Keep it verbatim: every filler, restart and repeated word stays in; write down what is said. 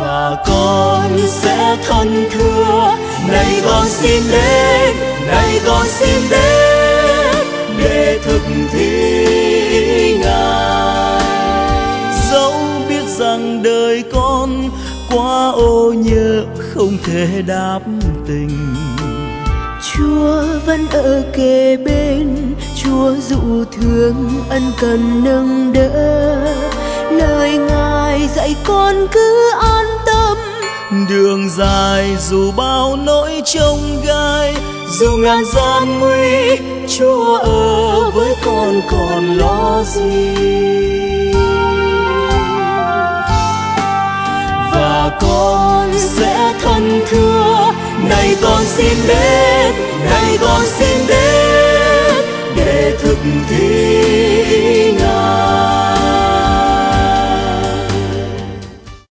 và con sẽ thân thưa. Này con xin đến, này con xin đến để thực thi Ngài. Dẫu biết rằng đời con quá ô nhơ không thể đáp tình, Chúa vẫn ở kề bên, Chúa dụ thương ân cần nâng đỡ. Lời Ngài dạy con cứ an tâm. đường dài dù bao nỗi chông gai, dù ngàn gian nguy, Chúa ở với con còn lo gì. Và con sẽ thân thưa. Này con xin đến, này con xin đến để thực thi Ngài.